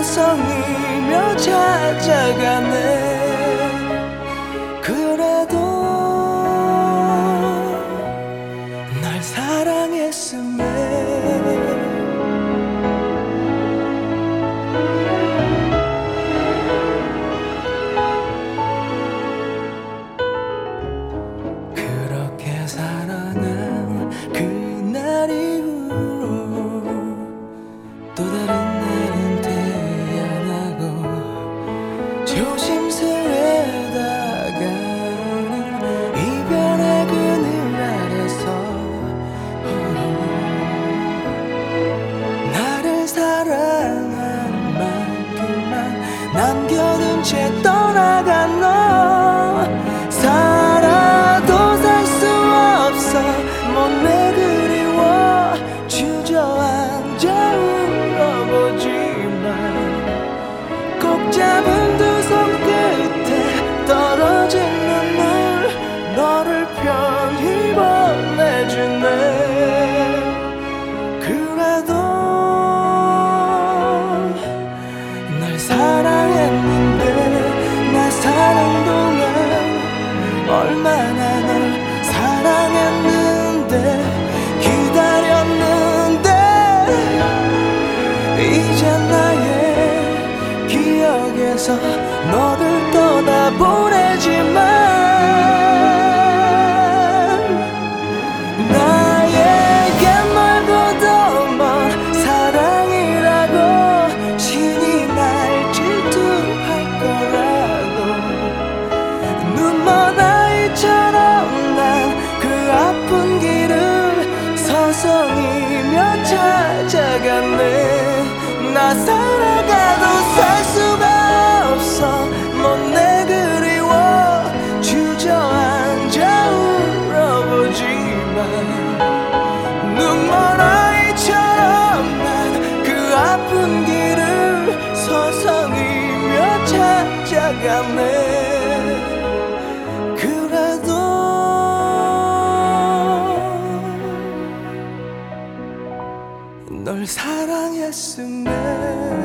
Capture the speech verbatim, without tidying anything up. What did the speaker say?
서성이며 찾아가네. 그래도 널 사랑했음에 그렇게 살아난 그날 이후로 또 다른 날은 태어나고 조심스레 다가오는 이별의 그늘 아래서 나를 사랑한 만큼만 남겨둔 채 떠나간 너. 살아도 살 수 없어 못내 그리워 주저앉아 울어보지만 꼭 잡은 두 손 끝에 떨어진 눈물 너를 편히 보내주네. 그래도 널 사랑했는데 나 사는 동안 얼마나 널 사랑했는데 기다렸는데 이제 나의 기억에서 너를 떠나보내지만 나에게 멀고도 먼 사랑이라고 신이 날 질투할 거라고. 눈먼 아이처럼 난 그 아픈 길을 서성이며 찾아갔네. 나 살아가도 살 수가 없어 못내 그리워 주저앉아 울어보지만 눈먼 아이처럼 난 그 아픈 길을 서성이며 찾아갔네. 그래도 널 사랑했음에